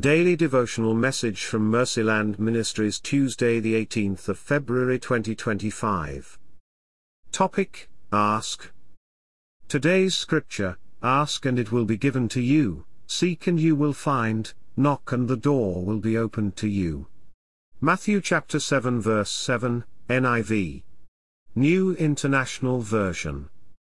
Daily devotional message from Mercyland Ministries, Tuesday the 18th of February 2025. Topic: Ask. Today's scripture: Ask and it will be given to you, seek and you will find, knock and the door will be opened to you. Matthew chapter 7 verse 7, NIV. New International Version.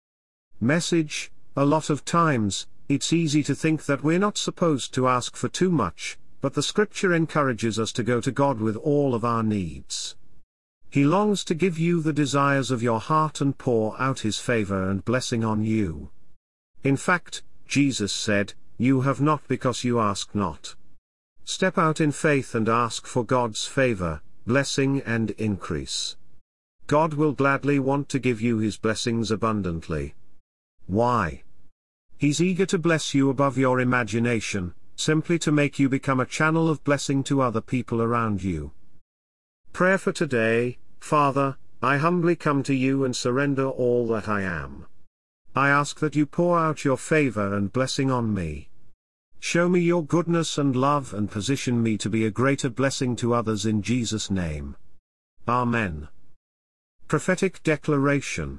Message: a lot of times, it's easy to think that we're not supposed to ask for too much, but the scripture encourages us to go to God with all of our needs. He longs to give you the desires of your heart and pour out His favor and blessing on you. In fact, Jesus said, "You have not because you ask not." Step out in faith and ask for God's favor, blessing and increase. God will gladly want to give you His blessings abundantly. Why? He's eager to bless you above your imagination, simply to make you become a channel of blessing to other people around you. Prayer for today: Father, I humbly come to you and surrender all that I am. I ask that you pour out your favor and blessing on me. Show me your goodness and love and position me to be a greater blessing to others in Jesus' name. Amen. Prophetic Declaration.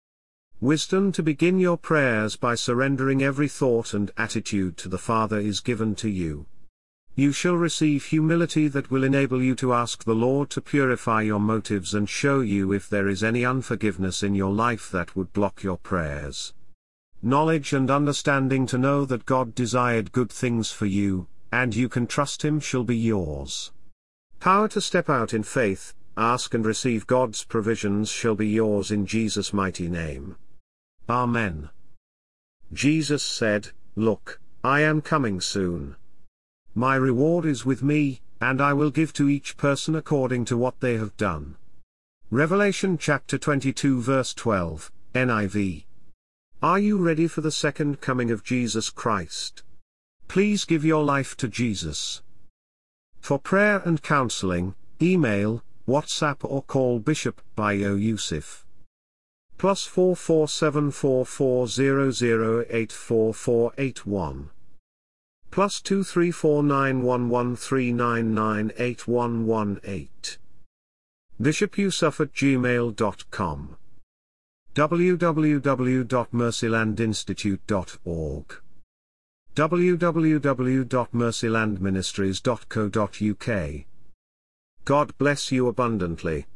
Wisdom to begin your prayers by surrendering every thought and attitude to the Father is given to you. You shall receive humility that will enable you to ask the Lord to purify your motives and show you if there is any unforgiveness in your life that would block your prayers. Knowledge and understanding to know that God desired good things for you, and you can trust Him shall be yours. Power to step out in faith, ask and receive God's provisions shall be yours in Jesus' mighty name. Amen. Jesus said, "Look, I am coming soon. My reward is with me, and I will give to each person according to what they have done." Revelation chapter 22 verse 12, NIV. Are you ready for the second coming of Jesus Christ? Please give your life to Jesus. For prayer and counseling, email, WhatsApp or call Bishop Bayo Yusuf. +4 4744 400 84481. +2 349 11399 8118. bishopyusuf@gmail.com. www.mercylandinstitute.org. www.mercylandministries.co.uk. God bless you abundantly.